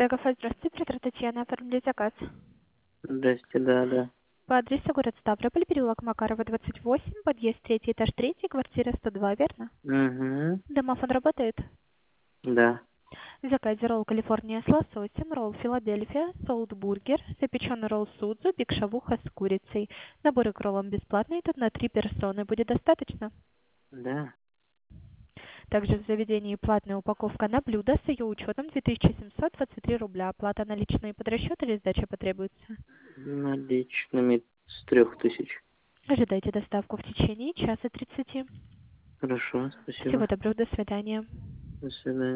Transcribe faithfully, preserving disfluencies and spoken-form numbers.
Дагофа, здравствуйте, оператор Татьяна, оформлять заказ. Здрасте, да, да. По адресу город Ставрополь, переулок Макарова, двадцать восемь, подъезд третий, этаж третий, квартира сто два, верно? Угу. Домофон работает? Да. В заказе ролл Калифорния с лососем, ролл Филадельфия, солтбургер, запеченный ролл судзу, биг-шавуха с курицей. Наборы к роллам бесплатные, тут на три персоны. Будет достаточно? Да. Также в заведении платная упаковка на блюдо с ее учетом две тысячи семьсот двадцать три рубля. Оплата наличные под расчет или сдача потребуется? Наличными с трех тысяч. Ожидайте доставку в течение часа тридцати. Хорошо, Всего спасибо. доброго, до свидания. До свидания.